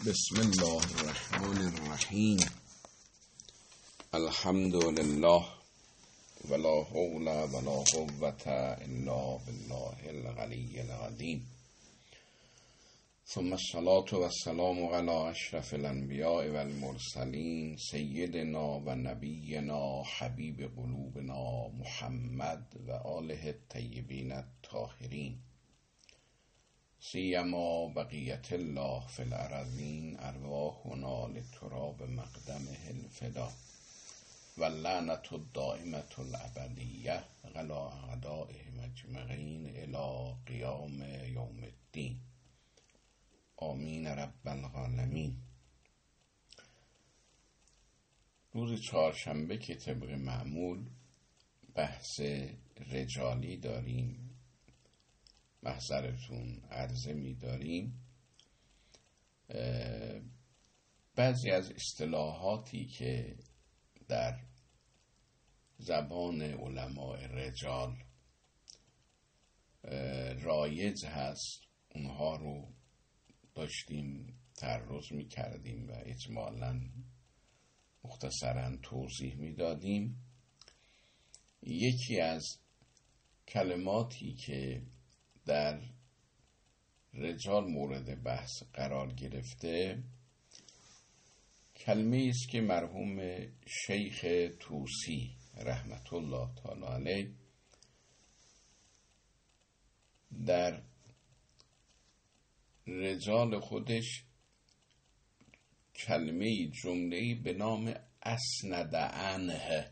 بسم الله الرحمن الرحیم. الحمد لله ولا حول ولا قوة الا بالله العلی العظیم. ثم الصلاة والسلام على اشرف الانبیاء والمرسلین سیدنا و نبینا حبیب قلوبنا محمد و آله الطیبین الطاهرین، سیما بقیت الله فی الارضین، ارواحنا لتراب مقدمه الفدا و لعنت الدائمة الابدیه علی اعدائهم اجمعین الی قیام یوم الدین. آمین رب العالمین. روز چهارشنبه که طبق معمول بحث رجالی داریم، محضرتون عرضه می داریم. بعضی از اصطلاحاتی که در زبان علماء رجال رایج هست، اونها رو داشتیم تعرض می کردیم و اجمالاً مختصراً توضیح می دادیم. یکی از کلماتی که در رجال مورد بحث قرار گرفته کلمه است که مرحوم شیخ طوسی رحمت الله تعالی علیه در رجال خودش کلمه جمله‌ای به نام اسند عنه.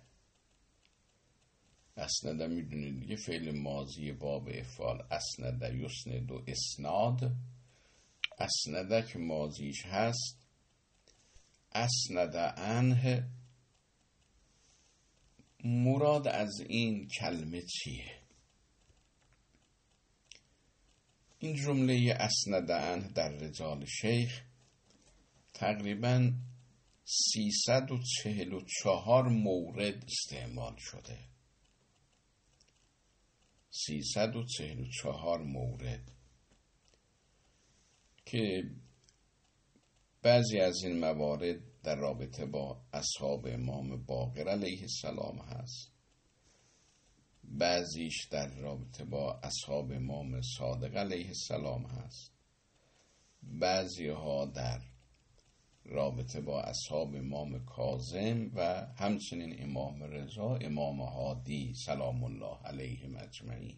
اسنده میدونید دیگه، فعل ماضی باب افعال اسنده یسند و اسناد. اسنده که ماضیش هست، اسنده عنه، مراد از این کلمه چیه؟ این جمله اسنده عنه در رجال شیخ تقریباً 344 مورد استعمال شده. 344 مورد که بعضی از این موارد در رابطه با اصحاب امام باقر علیه السلام هست، بعضیش در رابطه با اصحاب امام صادق علیه السلام هست، بعضی ها در رابطه با اصحاب امام کاظم و همچنین امام رضا، امام هادی سلام الله علیهم اجمعین.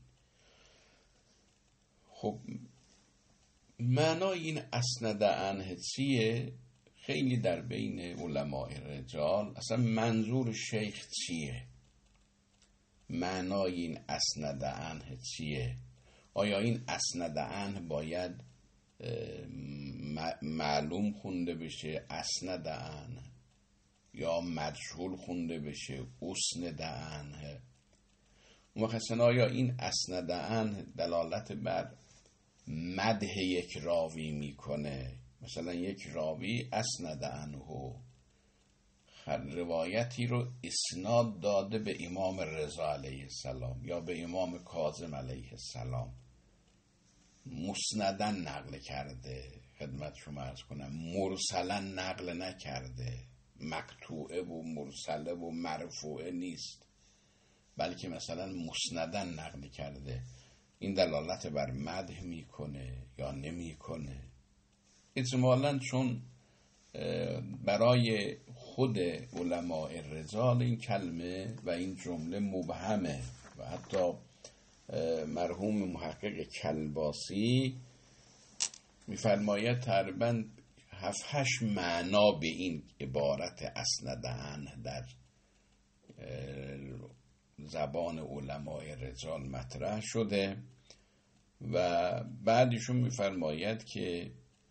خب معنای این اسند عنه چیه؟ خیلی در بین علماء رجال اصلا منظور شیخ چیه؟ معنای این اسند عنه چیه؟ آیا این اسند عنه باید معلوم خونده بشه اسند عنه یا مجهول خونده بشه اسند عنه؟ مخصوصا آیا این اسند عنه دلالت بر مدح یک راوی میکنه؟ مثلا یک راوی اسند عنه روایتی رو اسناد داده به امام رضا علیه السلام یا به امام کاظم علیه السلام، مسندن نقل کرده، خدمت شما عرض کنم مرسلا نقل نکرده، مقطوعه و مرسله و مرفوعه نیست، بلکه مثلا مسندن نقل کرده. این دلالت بر مدح میکنه یا نمیکنه؟ اجمالاً چون برای خود علماء رجال این کلمه و این جمله مبهمه و حتی مرحوم محقق کلباسی میفرماید تقریباً 7-8 معنا به این عبارت اسند عنه در زبان علماء رجال مطرح شده و بعدشون میفرماید که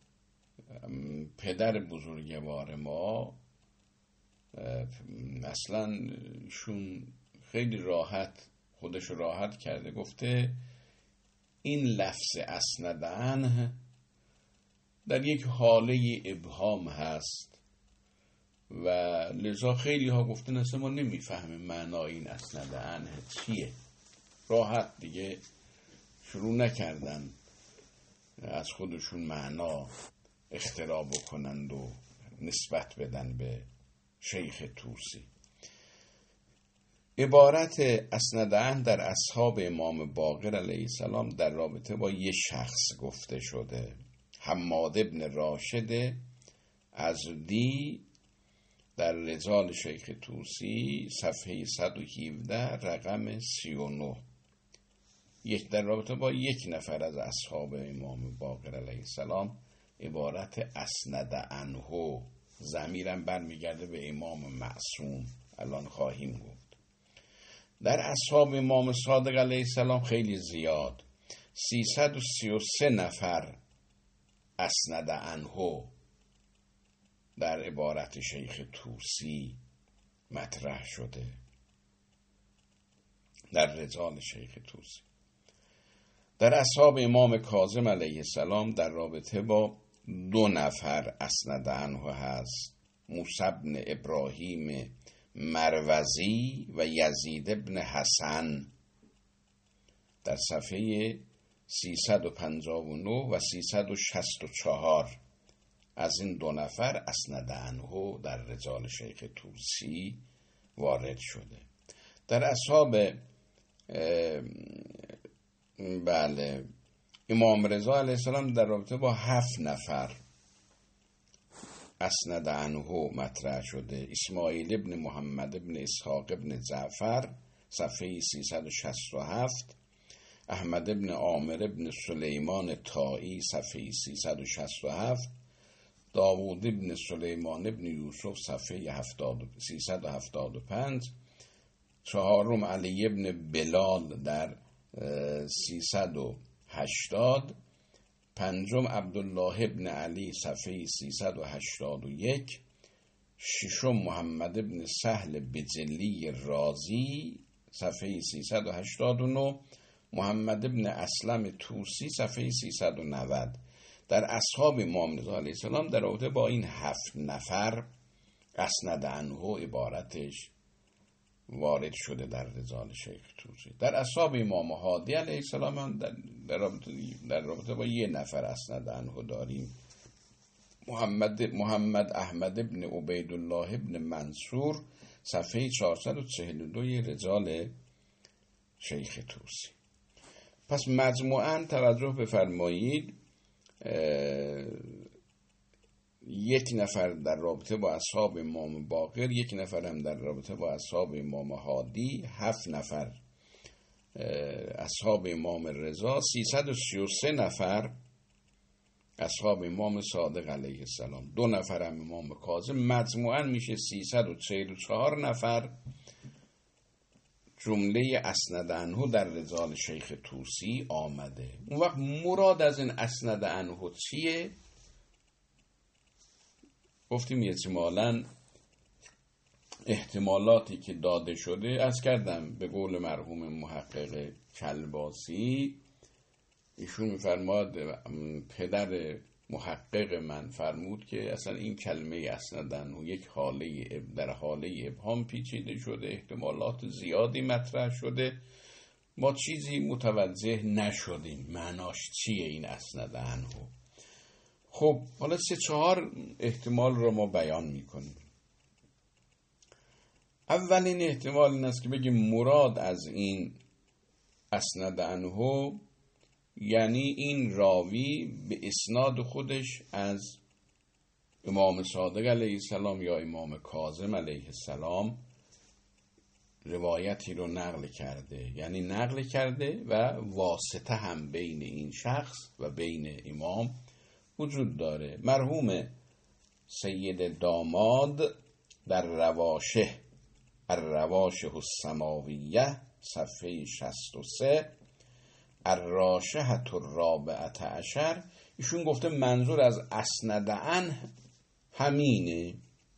پدر بزرگوار ما اصلا شون خیلی راحت خودش راحت کرده، گفته این لفظ اسند عنه در یک حاله ابهام هست و لذا خیلی ها گفتن اصلا ما نمیفهمیم معنای این اسند عنه چیه. راحت دیگه شروع نکردن از خودشون معنا اختراع بکنند و نسبت بدن به شیخ طوسی. عبارت اسند عن در اصحاب امام باقر علیه السلام در رابطه با یک شخص گفته شده، حماد ابن راشد ازدی، در رجال شیخ طوسی صفحه 117 رقم 39. در رابطه با یک نفر از اصحاب امام باقر علیه السلام عبارت اسند عنه، ضمیرم برمیگرده به امام معصوم، الان خواهیم گفت. در اصحاب امام صادق علیه السلام خیلی زیاد، 333 نفر اسند عنه در عبارت شیخ طوسی مطرح شده در رجال شیخ طوسی. در اصحاب امام کاظم علیه السلام در رابطه با 2 نفر اسند عنه هست، موسی بن ابراهیم مروزی و یزید بن حسن، در صفحه 359 و 364 از این 2 نفر اسند عنه در رجال شیخ طوسی وارد شده. در اصحاب امام رضا علیه السلام در رابطه با 7 نفر اسند عنه مطرح شده، اسماعیل ابن محمد ابن اسحاق ابن جعفر صفحه 367، احمد ابن عامر ابن سلیمان طائی صفحه 367، داوود ابن سلیمان ابن یوسف صفحه 375، چهارم علی ابن بلال در 380، پنجم عبدالله ابن علی صفحه 381، ششم محمد ابن سهل بجلی رازی صفحه 389، محمد ابن اسلم طوسی صفحه 390. در اصحاب امام رضا علیه السلام در رابطه با این 7 نفر اسند عنه عبارتش وارد شده در رجال شیخ طوسی. در اصحاب امام هادی علیه السلام هم در رابطه با 1 نفر اسند عنه داریم، محمد احمد ابن عبیدالله ابن منصور صفحه 442 رجال شیخ طوسی. پس مجموعاً توجه بفرمایید، 1 نفر در رابطه با اصحاب امام باقر، 1 نفر هم در رابطه با اصحاب امام هادی، 7 نفر اصحاب امام رضا، 333 نفر اصحاب امام صادق علیه السلام، 2 نفر هم امام کاظم، مجموعاً میشه 344 نفر جمله اسند عنه در رجال شیخ طوسی آمده. اون وقت مراد از این اسند عنه چیه؟ گفتیم احتمالاً احتمالاتی که داده شده از کردم به قول مرحوم محقق کلباسی، ایشون میفرماد پدر محقق من فرمود که اصلا این کلمه اسند عنه یک در حاله ابهام پیچیده شده، احتمالات زیادی مطرح شده، ما چیزی متوجه نشدیم معناش چیه این اسند عنه. خب حالا 3-4 احتمال رو ما بیان میکنیم. اولین احتمال این است که بگیم مراد از این اسند عنه یعنی این راوی به اسناد خودش از امام صادق علیه السلام یا امام کاظم علیه السلام روایتی رو نقل کرده، یعنی نقل کرده و واسطه هم بین این شخص و بین امام وجود داره. مرحوم سید داماد در الرواشه السماویه صفحه 63 الراشحة الرابعة عشر، ایشون گفته منظور از اسند عنه همینه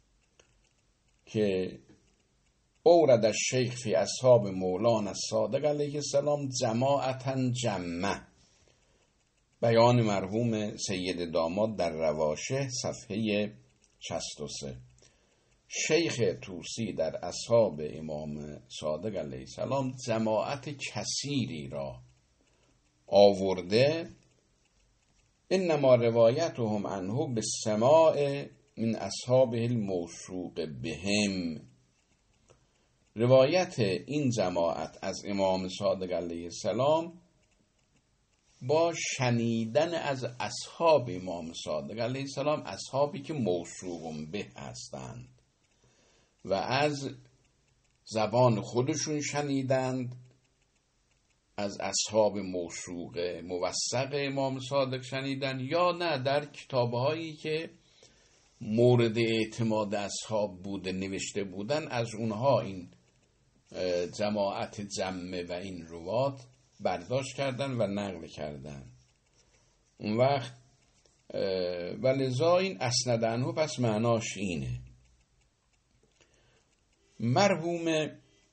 که اورد الشیخ فی اصحاب مولانا الصادق علیه السلام جماعتا جمع، بیان مرحوم سید داماد در رواشه صفحه 63. شیخ طوسی در اصحاب امام صادق علیه السلام جماعت کثیری را آورده، انما روایتهم عنه به سماع من اصحابه الموثوق بهم. روایت این جماعت از امام صادق علیه السلام با شنیدن از اصحاب امام صادق علیه السلام، اصحابی که موثوق به هستند و از زبان خودشون شنیدند، از اصحاب موثوق موثق امام صادق شنیدن، یا نه در کتابهایی که مورد اعتماد اصحاب بوده نوشته بودن، از اونها این جماعت جمع و این روات برداشت کردن و نقل کردن. اون وقت ولذا این اسند عنه پس معناش اینه. مرحوم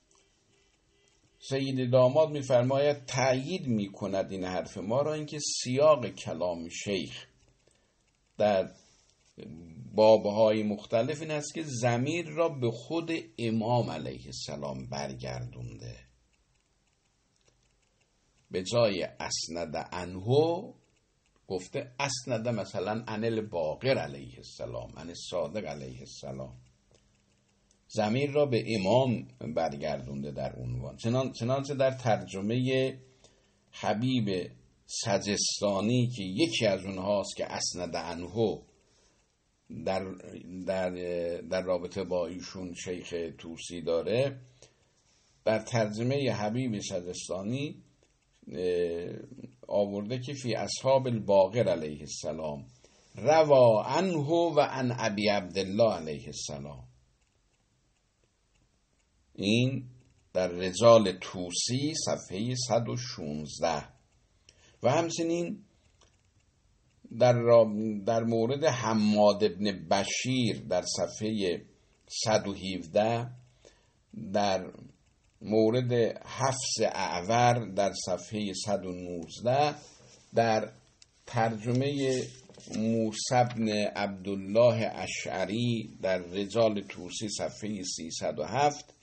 سید داماد میفرماید تأیید میکند این حرف ما را اینکه سیاق کلام شیخ در بابهای مختلف این است که ضمیر را به خود امام علیه السلام برگردونده. به جای اسند عنه گفته اسند مثلا عن الباقر علیه السلام، عن صادق علیه السلام. ضمیر را به امام برگردونده در عنوان. چنانچه در ترجمه حبیب سجستانی که یکی از اونهاست که اسند عنه در رابطه با ایشون شیخ توسی داره، در ترجمه حبیب سجستانی آورده که فی اصحاب الباقر علیه السلام روا عنه و عن ابی عبدالله علیه السلام. این در رجال توسی صفحه 116. و همچنین در مورد حماد ابن بشیر در صفحه 117، در مورد حفص اعور در صفحه 119، در ترجمه موسی بن عبدالله اشعری در رجال توسی صفحه 307.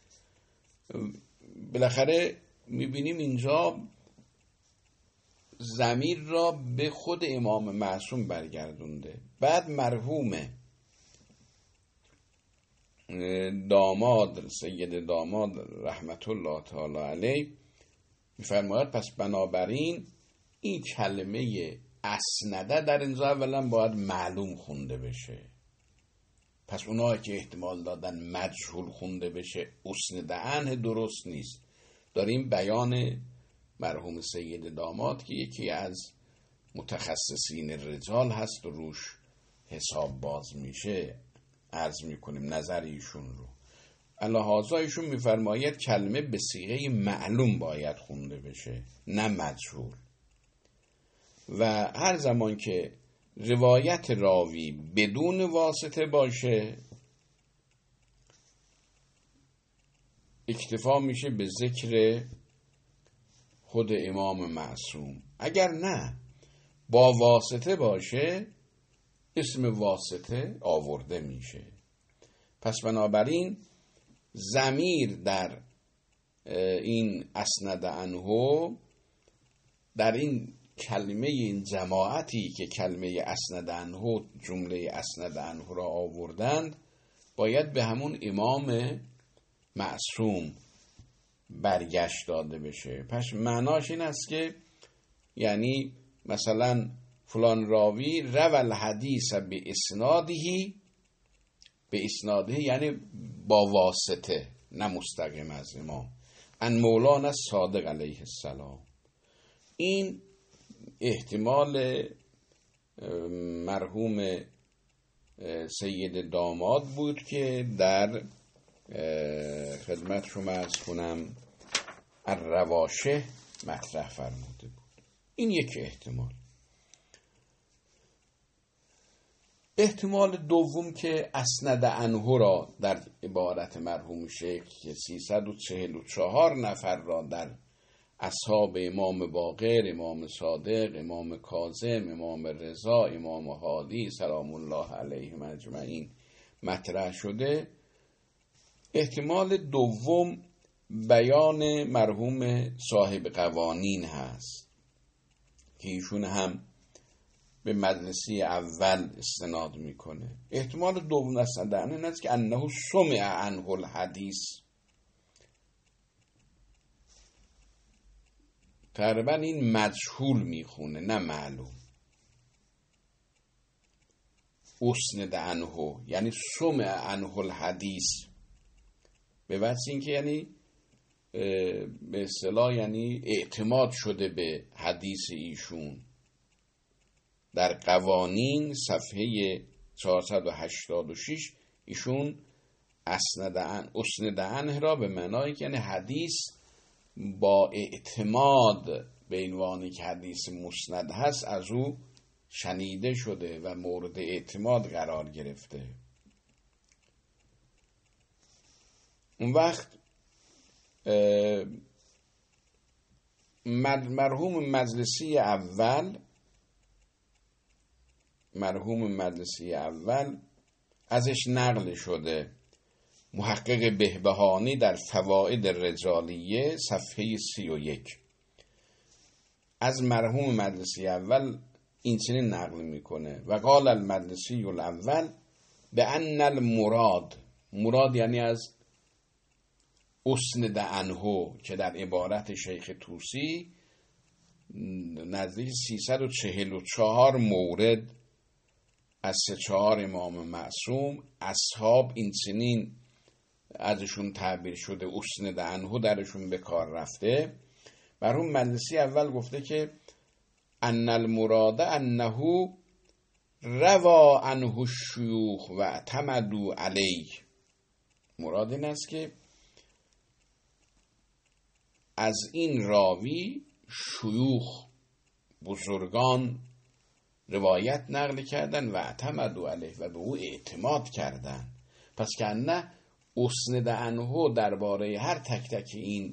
بالاخره میبینیم اینجا ضمیر را به خود امام معصوم برگردونده. بعد مرحوم داماد، سید داماد رحمت الله تعالی علیه میفرماید پس بنابراین این کلمه اسنده در اینجا اولا باید معلوم خونده بشه. پس اونایی که احتمال دادن مجهول خونده بشه اسنده عنه درست نیست. داریم بیان مرحوم سید داماد که یکی از متخصصین رجال هست و روش حساب باز میشه عرض میکنیم نظر ایشون رو. الهازا ایشون میفرماید کلمه به صیغه معلوم باید خونده بشه نه مجهول. و هر زمان که روایت راوی بدون واسطه باشه اکتفا میشه به ذکر خود امام معصوم. اگر نه با واسطه باشه اسم واسطه آورده میشه. پس بنابراین ضمیر در این اسند عنه در این کلمه این جماعتی که کلمه اسند عنه جمله اسند عنه را آوردند باید به همون امام معصوم برگشت داده بشه. پس معناش این است که یعنی مثلا فلان راوی روال حدیث به اسناده یعنی با واسطه نه مستقیم از امام ان مولانا صادق علیه السلام. این احتمال مرحوم سید داماد بود که در خدمت شما عرض کنم الرواشه مطرح فرموده بود. این یک احتمال. احتمال دوم که اسند عنه را در عبارت مرحوم شیخ که 344 نفر را در اصحاب امام باقر، امام صادق، امام کاظم، امام رضا، امام هادی سلام الله علیهم اجمعین مطرح شده، احتمال دوم بیان مرحوم صاحب قوانین هست که ایشون هم به مجلسی اول استناد میکنه. احتمال دوم اسندن این است که انه سمع عنه الحدیث، تقریبا این مجهول میخونه نه معلوم. اسند عنه یعنی سمع عنه الحدیث، به وجه این که یعنی به اصطلاح یعنی اعتماد شده به حدیث ایشون. در قوانین صفحه 486 ایشون اسند عنه را به معنای که یعنی حدیث با اعتماد به عنوان که حدیث مسند هست از او شنیده شده و مورد اعتماد قرار گرفته. اون وقت مرحوم مجلسی اول ازش نقل شده. محقق بهبهانی در فواید رجالیه صفحه 31 از مرحوم مجلسی اول این چنین نقل میکنه: و قال المجلسی الاول به ان مراد یعنی از اسند عنه که در عبارت شیخ طوسی نزدیک 344 مورد از 3-4 امام معصوم اصحاب این چنین ازشون تعبیر شده اسند عنه درشون به کار رفته. مرحوم مجلسی اول گفته که ان المراد انه روا عنه الشیوخ و اعتمدوا علیه. مراد این است که از این راوی شیوخ بزرگان روایت نقل کردن و اعتمدوا علیه و به او اعتماد کردن. پس که نه اسند عنه درباره هر تک تک این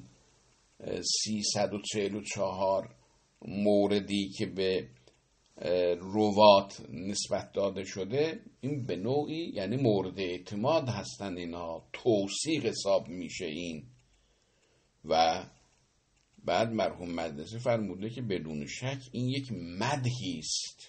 344 موردی که به روات نسبت داده شده این به نوعی یعنی مورد اعتماد هستن، اینا توثیق حساب میشه این. و بعد مرحوم مجلسی فرموده که بدون شک این یک مدحی است،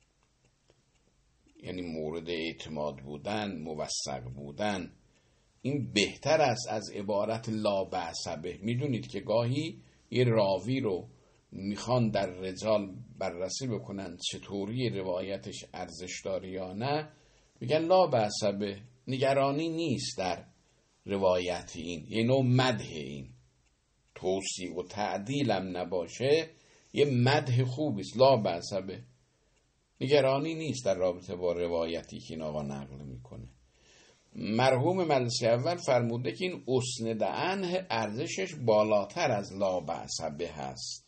یعنی مورد اعتماد بودن، موثق بودن. این بهتر است از عبارت لا بأس به. میدونید که گاهی یه راوی رو میخوان در رجال بررسی بکنن چطوری روایتش ارزش داره یا نه، میگن لا بأس به، نگرانی نیست در روایت این. یه نوع مدح، این توصیف و تعدیل هم نباشه، یه مدح خوبی است، لا بأس به، نگرانی نیست در رابطه با روایتی که این آقا نقل میکنه. مرحوم مجلسی اول فرموده که این اسند عنه ارزشش بالاتر از لا بأس به هست.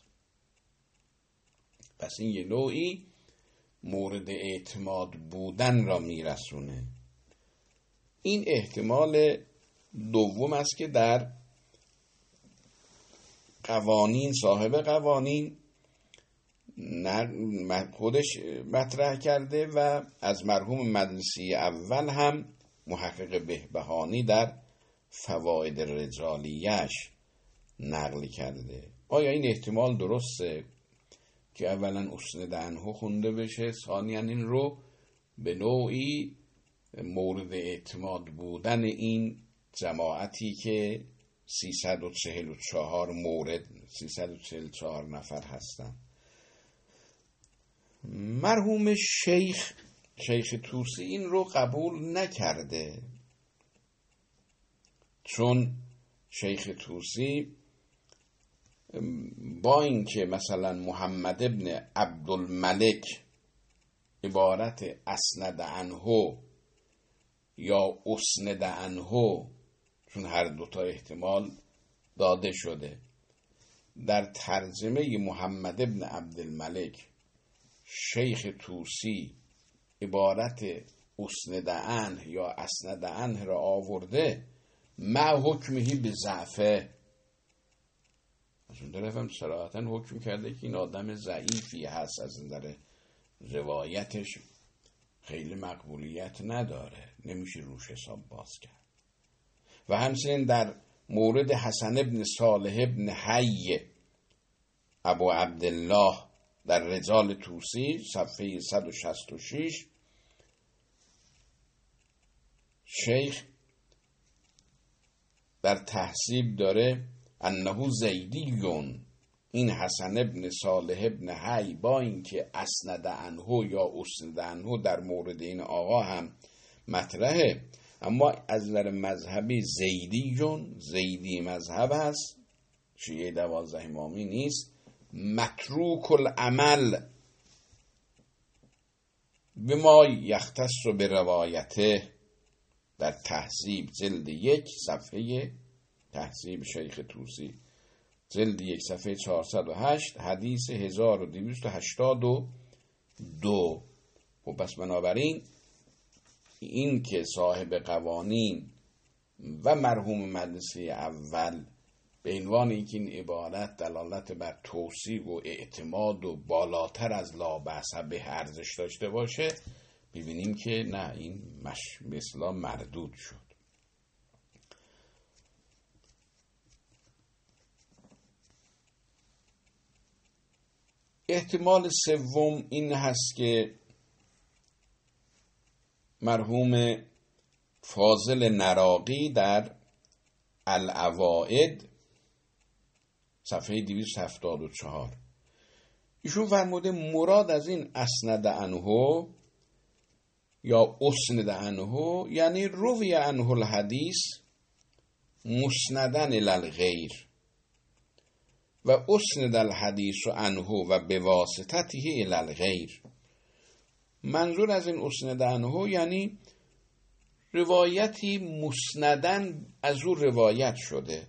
پس این یه نوعی مورد اعتماد بودن را میرسونه. این احتمال دوم است که در قوانین صاحب قوانین خودش مطرح کرده و از مرحوم مجلسی اول هم محقق بهبهانی در فواید رجالیش نقل کرده. آیا این احتمال درسته که اولا اسند عنه خونده بشه، ثانیاً این رو به نوعی مورد اعتماد بودن این جماعتی که 344 مورد 344 نفر هستن. مرحوم شیخ طوسی این رو قبول نکرده، چون شیخ طوسی با اینکه مثلا محمد ابن عبدالملک عبارت اسند عنه یا اسند عنه، چون هر دوتا احتمال داده شده، در ترجمه محمد ابن عبدالملک شیخ طوسی عبارت اسند عنه یا اسند عنه را آورده مع حکمهی به ضعفه. از اون طرف هم صراحتاً حکم کرده که این آدم ضعیفی هست، از نظر روایتش خیلی مقبولیت نداره، نمیشه روش حساب باز کرد. و همچنین در مورد حسن ابن صالح ابن حی ابو عبدالله در رجال طوسی صفحه 166 شیخ در تحصیب داره انه زیدیون، این حسن ابن صالح ابن حی با اینکه اسند عنه یا اسند عنه در مورد این آقا هم مطرحه، اما از نظر مذهبی زیدی مذهب هست، شیعه 12 امامی نیست. متروک العمل بما یختص به روایته، در تهذیب جلد 1 صفحه تهذیب شیخ طوسی جلد 1 صفحه 408 حدیث 1282. و پس بنابراین این که صاحب قوانین و مرحوم مجلسی اول به عنوان اینکه این عبارت دلالت بر توصیق و اعتماد و بالاتر از لا بأس به ارزش داشته باشه، ببینیم که نه، این مثلا مردود شد. احتمال سوم این هست که مرحوم فاضل نراقی در العوائد صفحه 274 ایشون فرموده مراد از این اسند عنه یا اسند عنه یعنی روی عنه الحدیث مسندن الی الغیر و اسند الحدیث عنه و بواسطته الی الغیر. منظور از این اسند عنه یعنی روایتی مسندن از او روایت شده،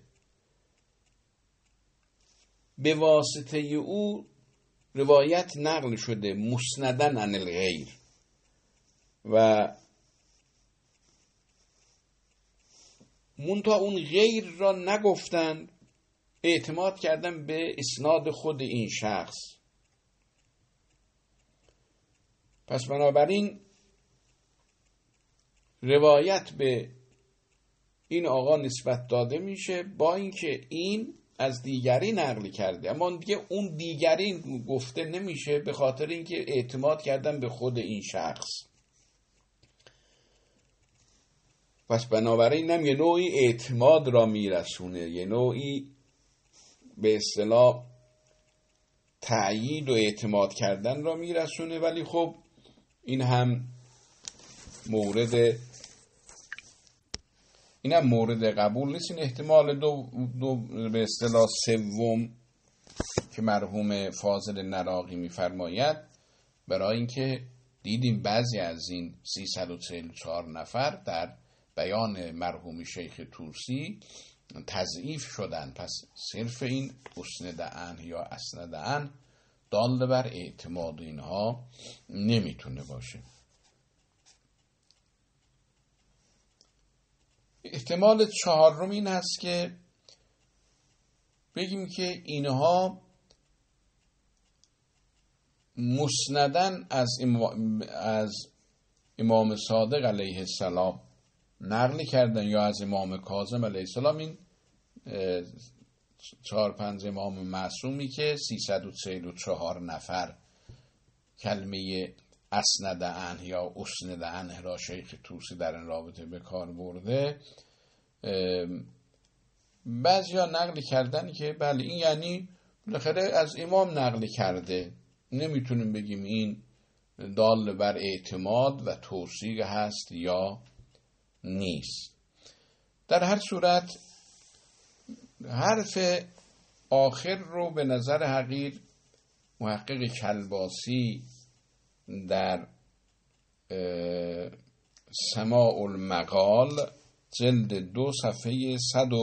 به واسطه او روایت نقل شده، مسندن عن الغیر، و منتها اون غیر را نگفتن، اعتماد کردن به اسناد خود این شخص. پس بنابراین روایت به این آقا نسبت داده میشه با اینکه این از دیگری نقل کرده، اما دیگه اون دیگری گفته نمیشه به خاطر اینکه اعتماد کردن به خود این شخص. پس بنابراین هم یه نوعی اعتماد را میرسونه، یه نوعی به اصطلاح تأیید و اعتماد کردن را میرسونه، ولی خب این هم مورد قبول نیست. این احتمال دو به اصطلاح سوم که مرحوم فاضل نراقی میفرماید، برای اینکه دیدیم بعضی از این 344 نفر در بیان مرحوم شیخ طوسی تضعیف شدن، پس صرف این اسند عنه یا اسند عنه دال بر اعتماد اینها نمیتونه باشه. احتمال چهارم این هست که بگیم که اینها مسندن از امام صادق علیه السلام نقل کردن یا از امام کاظم علیه السلام، این 4-5 امام معصومی که 344 نفر کلمه اسند عنه یا اسند عنه را شیخ طوسی در این رابطه به کار برده. بعضیا نقل کردن که بله این یعنی بالاخره از امام نقل کرده، نمیتونیم بگیم این دال بر اعتماد و توثیق هست یا نیست. در هر صورت حرف آخر رو به نظر حقیر محقق کلباسی در سماع المقال جلد 2 صفحه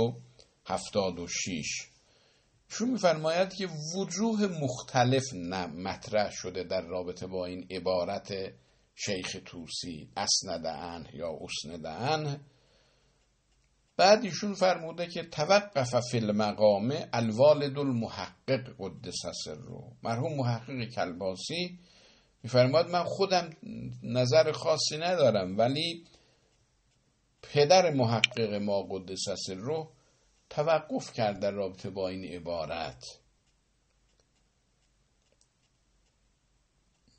176 شون میفرماید که وجوه مختلف مطرح شده در رابطه با این عبارت شیخ طوسی اسند عنه یا اسند عنه. بعد ایشون فرموده که توقف فی المقام الوالد المحقق قدس سره. مرحوم محقق کلباسی میفرماید من خودم نظر خاصی ندارم، ولی پدر محقق ما قدس سره توقف کرد در رابطه با این عبارت.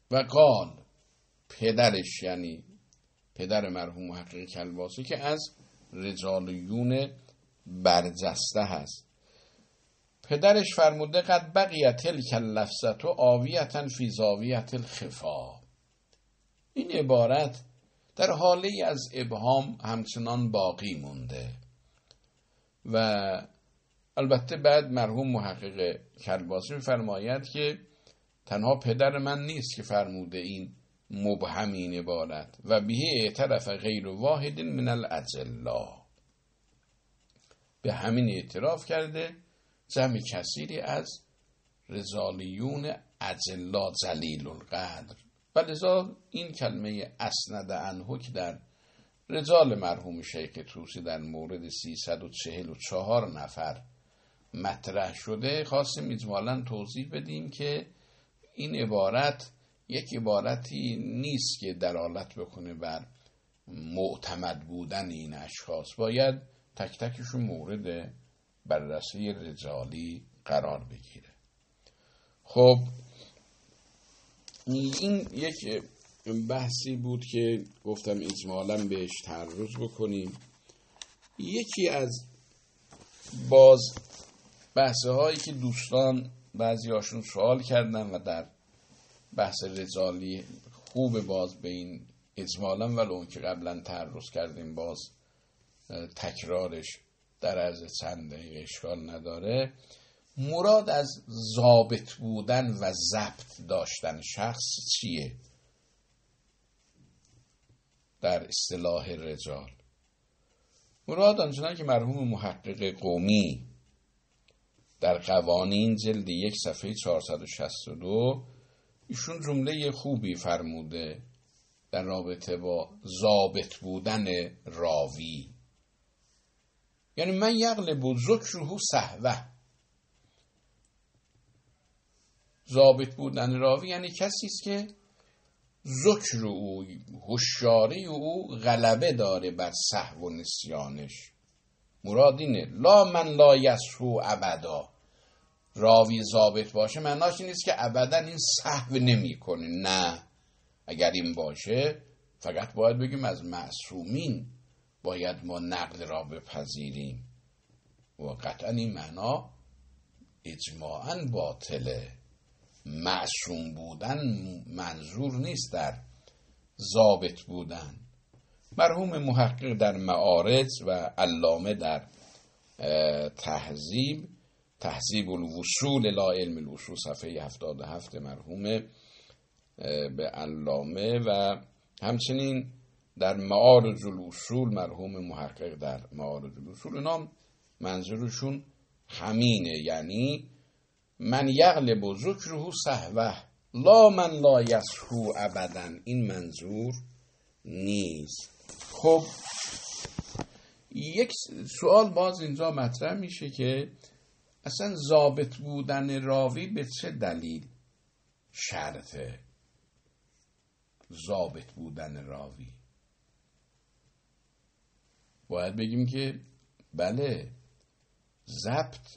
و قال، پدرش یعنی پدر مرحوم محقق کلباسی که از رجالیون برجسته هست، پدرش فرموده قد بقیت تلک اللفظة آویة فی زاویة الخفا. این عبارت در حالی از ابهام همچنان باقی مونده و البته بعد مرحوم محقق کلباسی می‌فرماید که تنها پدر من نیست که فرموده این مبهم این عبارت و به اعترف غیر واحد من الاجلا، به همین اعتراف کرده جمع کثیری از رجالیون اجلا جلیل القدر. و لذا این کلمه اسند عنه که در رجال مرحوم شیخ طوسی در مورد 344 نفر مطرح شده، خواستیم اجمالاً توضیح بدیم که این عبارت یک عبارتی نیست که دلالت بکنه بر معتمد بودن این اشخاص، باید تک تکشون مورد بررسی رجالی قرار بگیره. خب این یک بحثی بود که گفتم اجمالاً بهش تعرض بکنیم. یکی از باز بحثه هایی که دوستان بعضی هاشون سوال کردن و در بحث رجالی خوب باز به این اجمالاً ولو اون که قبلا تعرض کردیم باز تکرارش در عرض چند دقیقه اشکال نداره، مراد از ضابط بودن و ضبط داشتن شخص چیه در اصطلاح رجال؟ مراد آنچنان که مرحوم محقق قومی در قوانین جلد 1 صفحه 462 ایشون جمله خوبی فرموده در رابطه با ضابط بودن راوی، یعنی من یغلب ذکره صحوه. ضابط بودن راوی یعنی کسی است که ذکر او، هوشیاری او غلبه داره بر سهو و نسیانش. مراد اینه لا من لا یسهو ابدا. راوی ضابط باشه معناش این نیست که ابدا این سهو نمی کنه، نه. اگر این باشه فقط باید بگیم از معصومین باید ما نقل را بپذیریم و قطعا این معنا اجماعاً باطله. معصوم بودن منظور نیست در ضابط بودن. مرحوم محقق در معارج و علامه در تهذیب الوصول الی علم الاصول صفحه 77 مرحوم به علامه و همچنین در معارج الاصول مرحوم محقق در معارج الاصول، اینا منظورشون همینه، یعنی من یغلب ذکره صحوه لا من لا یسهو ابدا. این منظور نیست. خب یک سوال باز اینجا مطرح میشه که اصلا ضابط بودن راوی به چه دلیل شرطه؟ ضابط بودن راوی باید بگیم که بله، ضبط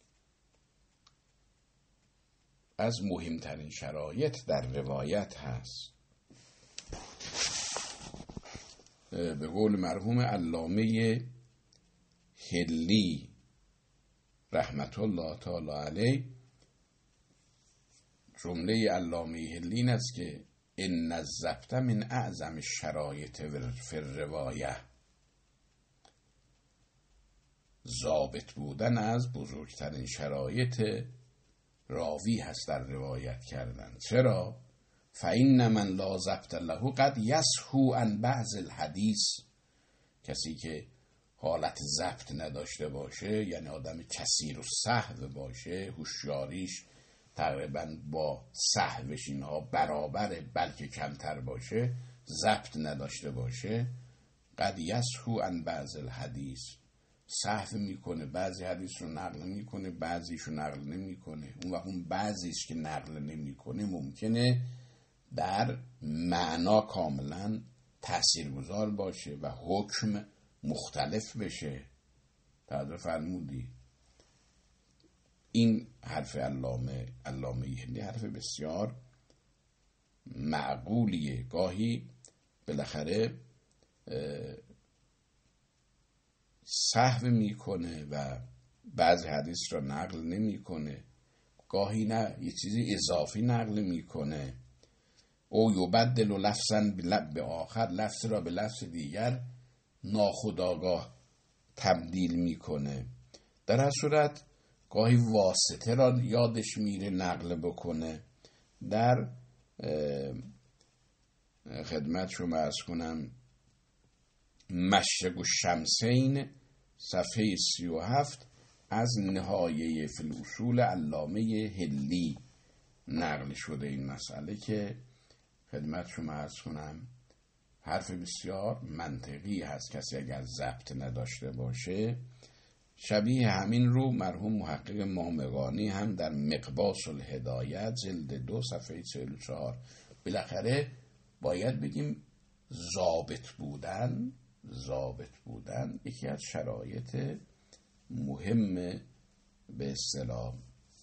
از مهمترین شرایط در روایت هست. به قول مرحوم علامه حلی رحمت الله تعالی علیه، جمله علامه حلی این است که ان الضبط من اعظم الشرایط فی الروایه. ضابط بودن از بزرگترین شرایط راوی هست در روایت کردن. چرا؟ فإن من لا ضبط له قد یسهو عن بعض الحدیث. کسی که حالت ضبط نداشته باشه، یعنی آدم کثیر و سهو باشه، هوشیاریش تقریبا با سهوش اینها برابره بلکه کمتر باشه، ضبط نداشته باشه، قد یسهو عن بعض الحدیث، سهو میکنه، بعضی حدیث رو نقل میکنه بعضیش رو نقل نمیکنه. اون وقت اون بعضیش که نقل نمیکنه ممکنه در معنا کاملا تاثیرگذار باشه و حکم مختلف بشه. تعریف فرمودی. این حرف علامه حلی حرف بسیار معقولیه، گاهی بالاخره سهو میکنه و بعضی حدیث را نقل نمیکنه، گاهی نه یه چیزی اضافی نقل میکنه. او یبدل لفظا به آخر، لفظ را به لفظ دیگر ناخودآگاه تبدیل میکنه. در هر صورت گاهی واسطه را یادش میره نقل بکنه. در خدمت شما عرض کنم مشرق الشمسین صفحه 37 از نهایه فی الاصول علامه هلی نقل شده این مسئله که خدمت شما عرض کنم حرف بسیار منطقی هست. کسی اگر ضبط نداشته باشه، شبیه همین رو مرحوم محقق مامقانی هم در مقباس الهدایت جلد 2 صفحه 44. بالاخره باید بگیم ضابط بودن یکی از شرایط مهم به اصطلاح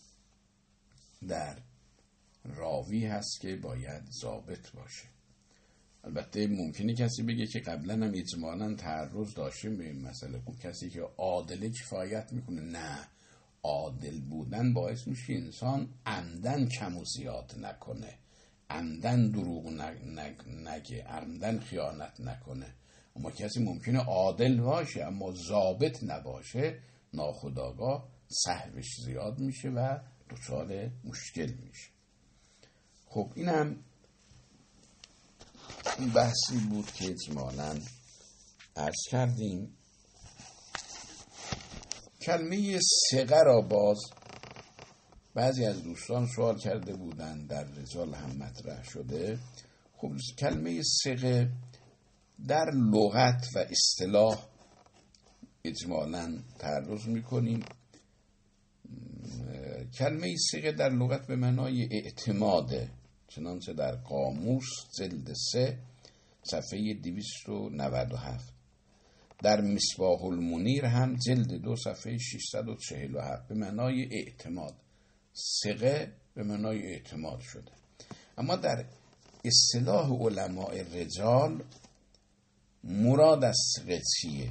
در راوی هست که باید ضابط باشه. البته ممکنه کسی بگه که قبلا هم اجمالاً تعرض داشتیم به این مسئله، کسی که عادله کفایت میکنه. نه، عادل بودن باعث میشه انسان عمدن کم و زیاد نکنه، عمدن دروغ نگه، عمدن خیانت نکنه. اما کسی ممکنه عادل باشه اما ضابط نباشه، ناخودآگاه سهوش زیاد میشه و دچار مشکل میشه. خب این هم این بحثی بود که اجمالاً عرض کردیم. کلمه ثقه را باز بعضی از دوستان سوال کرده بودند، در رجال هم مطرح شده. خب کلمه ثقه در لغت و اصطلاح اجمالاً تعرض میکنیم. کلمه ثقه در لغت به معنای اعتماده، چنانچه در قاموس جلد 3 صفحه 297، در مصباح المنیر هم جلد 2 صفحه 647 به معنای اعتماد. ثقه به معنای اعتماد شده. اما در اصطلاح علماء رجال مراد از ثقه چیه؟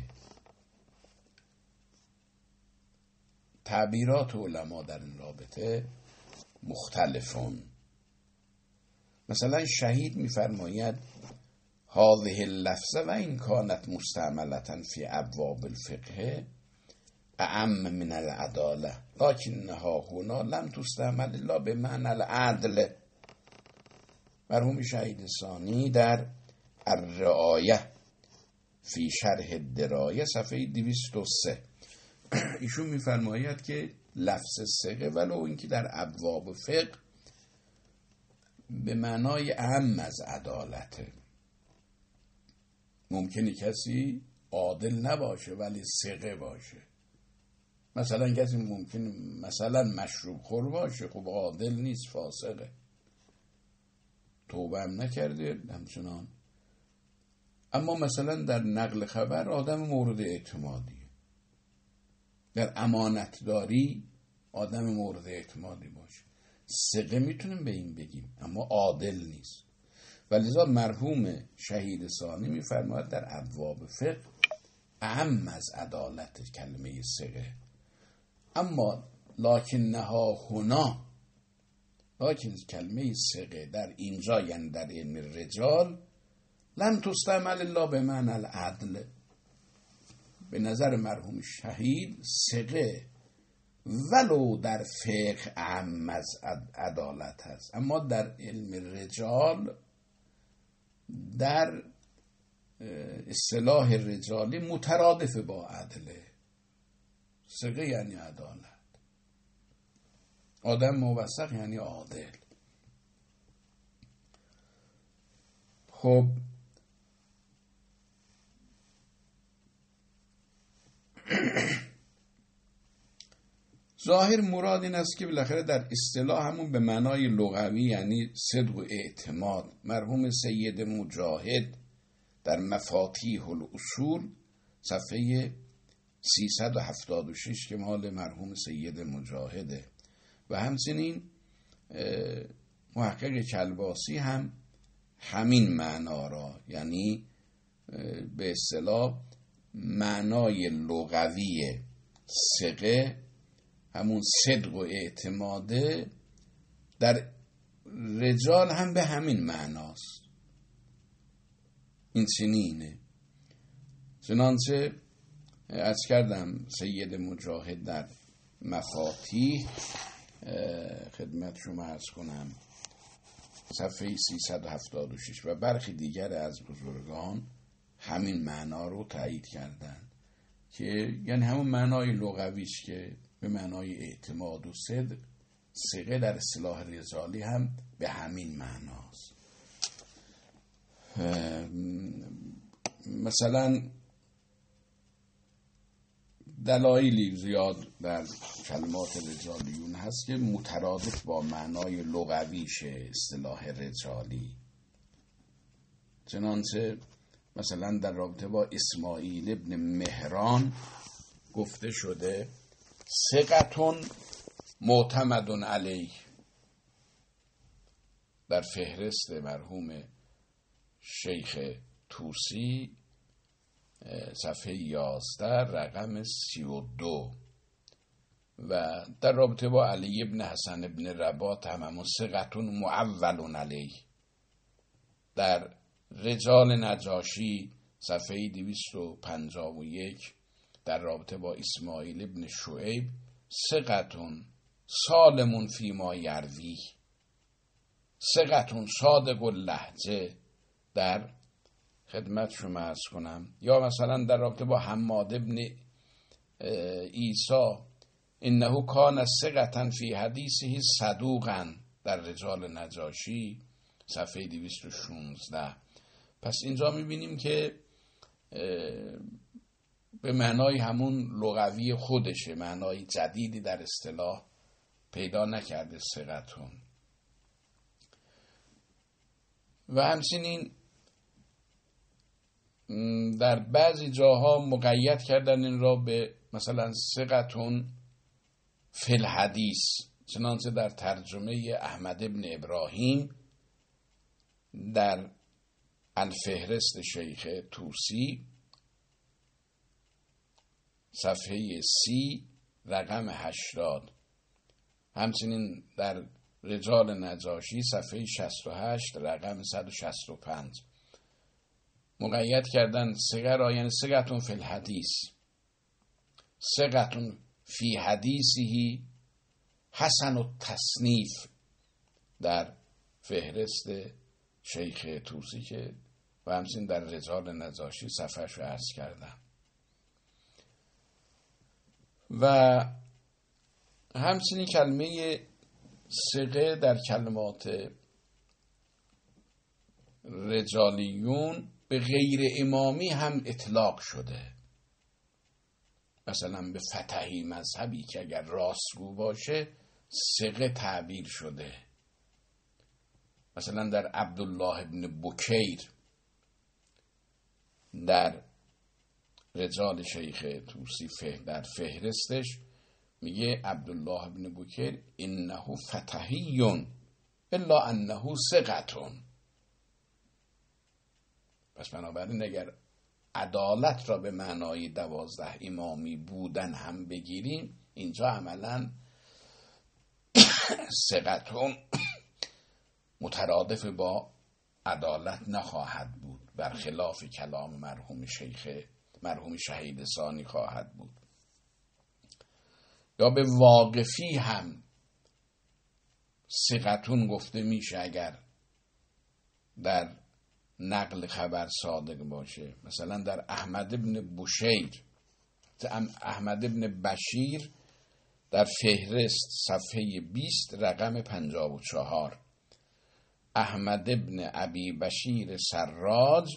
تعبیرات علما در این رابطه مختلفون. مثلا شهید می‌فرماید هذه اللفظه و این کانت مستعملة فی ابواب الفقه اعم من العداله لکنها هنا لم تستعمل الا بمعنی العدل. مرحوم شهید ثانی در الرعایه فی شرح الدرایه صفحه 203 ایشون می‌فرماید که لفظ ثقه ولو اینکه در ابواب فقه به معنای اهم از عدالته. ممکنه کسی عادل نباشه ولی ثقه باشه. مثلا کسی ممکنه مثلا مشروب خور باشه، خب عادل نیست، فاسقه، توبه هم نکرده همچنان. اما مثلا در نقل خبر آدم مورد اعتمادیه، در امانتداری آدم مورد اعتمادی باشه، ثقه میتونیم به این بگیم اما عادل نیست. ولذا مرحوم شهید ثانی میفرماید در ابواب فقه اهم از عدالت کلمه ثقه. اما لکنها هنا، لکن کلمه ثقه در اینجا یعنی در علم رجال لم تستعمل الا به معنی العدل. به نظر مرحوم شهید ثقه ولو در فقه اهم از عدالت هست، اما در علم رجال در اصطلاح رجالی مترادف با عدله. ثقه یعنی عدالت، آدم موثق یعنی عادل. خب ظاهر مراد این است که بالاخره در اصطلاح همون به معنای لغوی یعنی صدق و اعتماد. مرحوم سید مجاهد در مفاتیح الاصول صفحه 376 که مال مرحوم سید مجاهده و همچنین محقق کلباسی هم همین معنا را، یعنی به اصطلاح معنای لغوی ثقه همون صدق و اعتماده در رجال هم به همین معناست. این چنینه. چنانچه عرض کردم سید مجاهد در مفاتیح خدمت شما عرض کنم صفحه 376 و برخی دیگر از بزرگان همین معنا رو تایید کردند که یعنی همون معنای لغویش که به معنای اعتماد و صدق، ثقه در اصطلاح رجالی هم به همین معناست. مثلا دلایلی زیاد در کلمات رجالیون هست که مترادف با معنای لغویش اصطلاح رجالی. چنانچه مثلا در رابطه با اسماعیل ابن مهران گفته شده ثقتون معتمد علیه. در فهرست مرحوم شیخ طوسی صفحه 11 رقم 32 و در رابطه با علی ابن حسن ابن رباط همون ثقتون معول علیه. در رجال نجاشی صفحه 251 در رابطه با اسماعیل ابن شعیب ثقتون سالمون فیما یروی، ثقتون صادق اللهجه در خدمت شما عرض کنم. یا مثلا در رابطه با حماد ابن عیسی انه کان ثقة فی حدیثه صدوقا در رجال نجاشی صفحه 216. پس اینجا میبینیم که به معنای همون لغوی خودشه، معنای جدیدی در اصطلاح پیدا نکرده ثقتون. و همچنین در بعضی جاها مقید کردن این را به مثلا ثقتون فی الحدیث، چنانچه در ترجمه احمد ابن ابراهیم در الفهرست شیخ طوسی صفحه 30 رقم 80، همچنین در رجال نجاشی صفحه 68 رقم 165 مقید کردن ثقه را، یعنی ثقتون فی الحدیث، ثقتون فی حدیثه حسن التصنیف در فهرست شیخ طوسی که و همچنین در رجال نجاشی صفحه‌اش رو عرض کردم. و همچنین کلمه ثقه در کلمات رجالیون به غیر امامی هم اطلاق شده. مثلا به فتحی مذهبی که اگر راستگو باشه ثقه تعبیر شده. مثلا در عبدالله ابن بکیر در رجال شیخ طوسی در فهرستش میگه عبدالله ابن بکیر انه فتحیون الا انه ثقتون. پس بنابراین اگر عدالت را به معنای 12 امامی بودن هم بگیریم، اینجا عملا ثقتون مترادف با عدالت نخواهد بود، برخلاف کلام مرحوم شهید ثانی خواهد بود. یا به واقفی هم ثقتون گفته میشه اگر در نقل خبر صادق باشه. مثلا در احمد ابن بشیر در فهرست صفحه 20 رقم 54، احمد ابن ابی بشیر سراج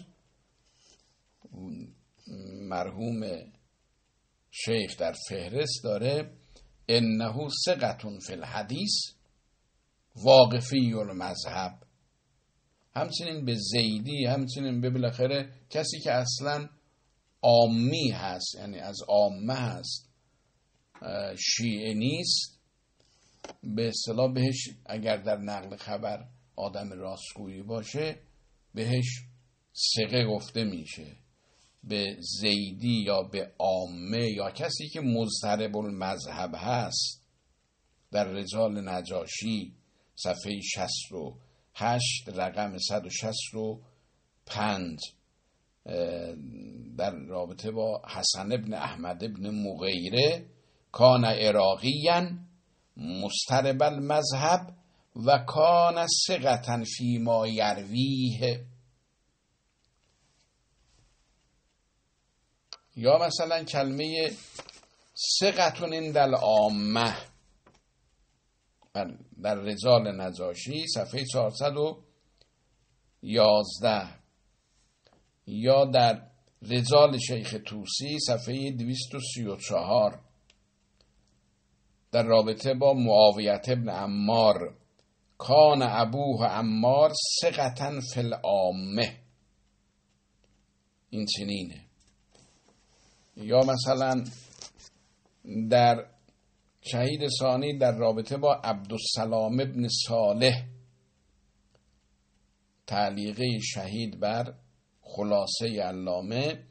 مرحوم شیخ در فهرست داره انه ثقتون فی الحدیث واقفی المذهب. همچنین به زیدی، همچنین به بالاخره کسی که اصلا عامی هست، یعنی از عامه هست، شیعه نیست، به اصطلاح بهش اگر در نقل خبر آدم راستگویی باشه بهش ثقه گفته میشه. به زیدی یا به عامه یا کسی که مضطرب المذهب هست در رجال نجاشی صفحه 68 رقم 165 در رابطه با حسن ابن احمد ابن مغیره کان عراقیاً مضطرب المذهب و کان ثقة فیما یرویه. یا مثلا کلمه ثقة عند العامه در رجال نجاشی صفحه 411 یا در رجال شیخ طوسی صفحه 234 در رابطه با معاویه ابن عمار کان ابوه عمار ثقة فی العامه، این چنینه. یا مثلا در شهید ثانی در رابطه با عبدالسلام ابن صالح تعلیقه شهید بر خلاصه علامه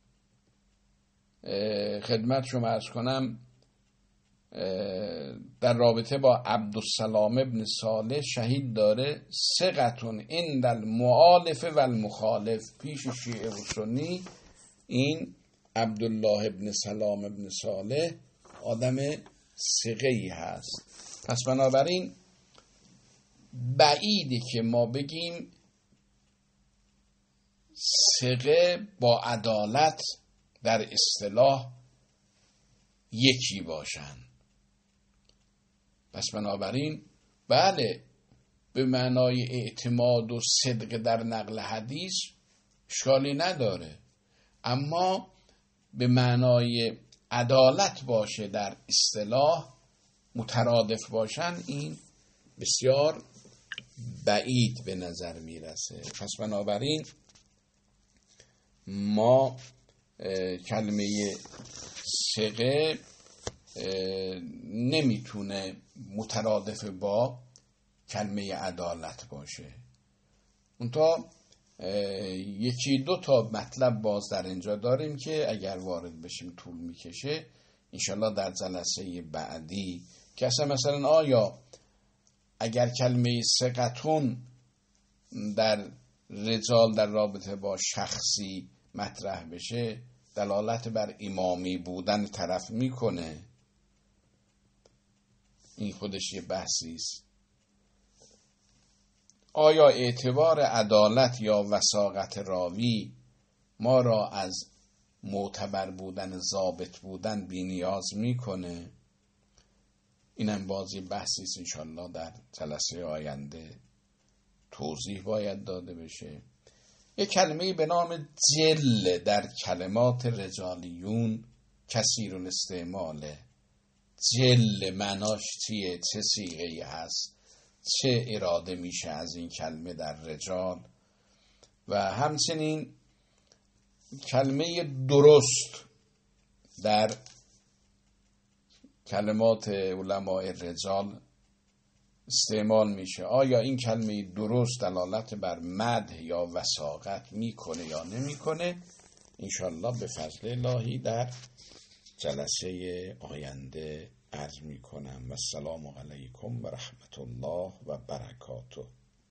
خدمت شما عرض کنم در رابطه با عبدالسلام ابن صالح شهید داره ثقة عند المؤالف و المخالف. پیش شیعه و سنی این عبدالله ابن سلام ابن صالح آدم ثقه‌ای هست. پس بنابراین بعیده که ما بگیم ثقه با عدالت در اصطلاح یکی باشن. پس بنابراین بله به معنای اعتماد و صدق در نقل حدیث اشکالی نداره، اما به معنای عدالت باشه در اصطلاح مترادف باشن این بسیار بعید به نظر میرسه. پس بنابراین ما کلمه ثقه نمیتونه مترادف با کلمه عدالت باشه. اونتا یکی دو تا مطلب باز در اینجا داریم که اگر وارد بشیم طول میکشه، انشالله در جلسه بعدی که مثلا آیا اگر کلمه ثقتون در رجال در رابطه با شخصی مطرح بشه دلالت بر امامی بودن طرف میکنه، این خودش یه بحثی است. آیا اعتبار عدالت یا وثاقت راوی ما را از معتبر بودن ضابط بودن بی‌نیاز میکنه؟ اینم بازی بحثی است، انشالله در جلسه آینده توضیح باید داده بشه. یک کلمه به نام جل در کلمات رجالیون کثیر الاستعماله. جل معناش چیه؟ چه صیغه‌ای هست؟ چه اراده میشه از این کلمه در رجال؟ و همچنین کلمه درست در کلمات علماء رجال استعمال میشه. آیا این کلمه درست دلالت بر مدح یا وثاقت میکنه یا نمیکنه؟ انشالله به فضل الهی در جلسه آینده عرض میکنم. و السلام علیکم و رحمت الله و برکاته.